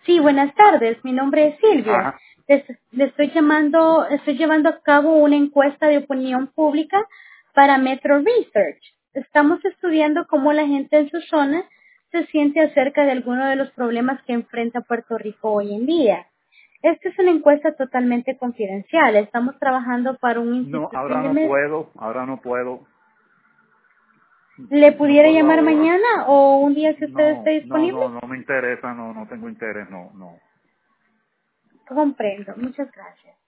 Sí, buenas tardes. Mi nombre es Silvia. Ajá. Le estoy llevando a cabo una encuesta de opinión pública para Metro Research. Estamos estudiando cómo la gente en su zona se siente acerca de algunos de los problemas que enfrenta Puerto Rico hoy en día. Esta es una encuesta totalmente confidencial. Estamos trabajando para una No, institución de med. ahora no puedo, ¿Le no pudiera puedo llamar ahora. mañana o un día que usted esté No, no, disponible? no, no me interesa, no, no tengo interés, no, no. Comprendo. Muchas gracias.